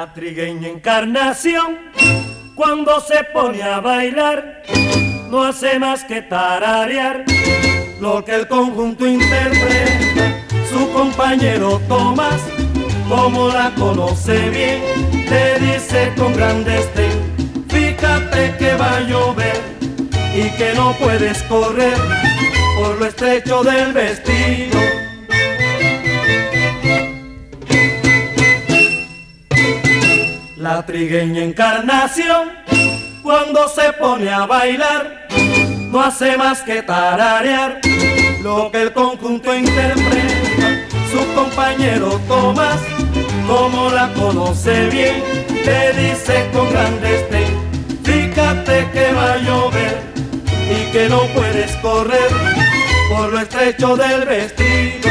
La trigueña Encarnación, cuando se pone a bailar, no hace más que tararear lo que el conjunto interpreta. Su compañero Tomás, como la conoce bien, le dice con gran desdén: fíjate que va a llover y que no puedes correr por lo estrecho del vestido. La trigueña Encarnación, cuando se pone a bailar, no hace más que tararear lo que el conjunto interpreta. Su compañero Tomás, como la conoce bien, le dice con gran desdén: fíjate que va a llover y que no puedes correr por lo estrecho del vestido.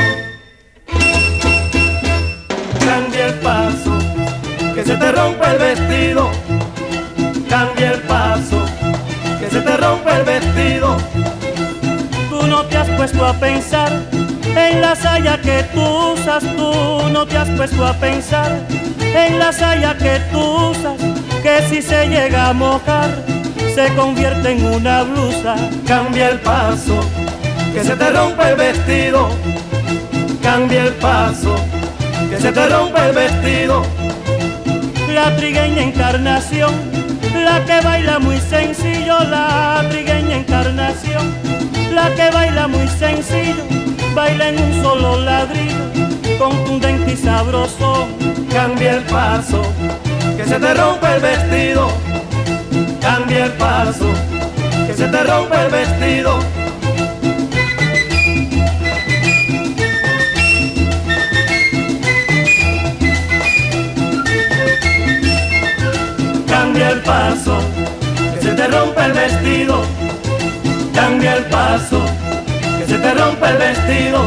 Cambia el paso, que se te rompe el vestido. Cambia el paso, que se te rompe el vestido. Tú no te has puesto a pensar en la saya que tú usas. Tú no te has puesto a pensar en la saya que tú usas, que si se llega a mojar se convierte en una blusa. Cambia el paso, que se te rompe el vestido. Cambia el paso, que se te rompe el vestido. La trigueña Encarnación, la que baila muy sencillo. La trigueña Encarnación, la que baila muy sencillo, baila en un solo ladrillo, contundente y sabroso. Cambia el paso, que se te rompe el vestido. Cambia el paso, que se te rompe el vestido. Cambia el paso, que se te rompe el vestido. Cambia el paso, que se te rompe el vestido.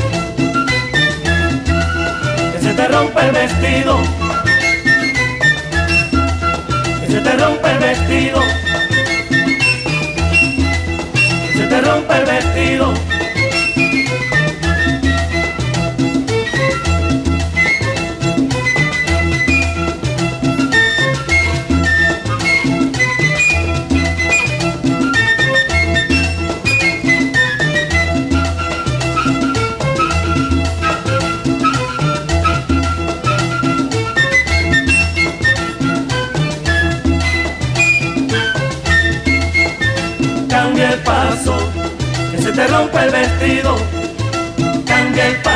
Que se te rompe el vestido. Que se te rompe el vestido. Que se te rompe el vestido. Cambia el paso, que se te rompe el vestido. Cambia el paso.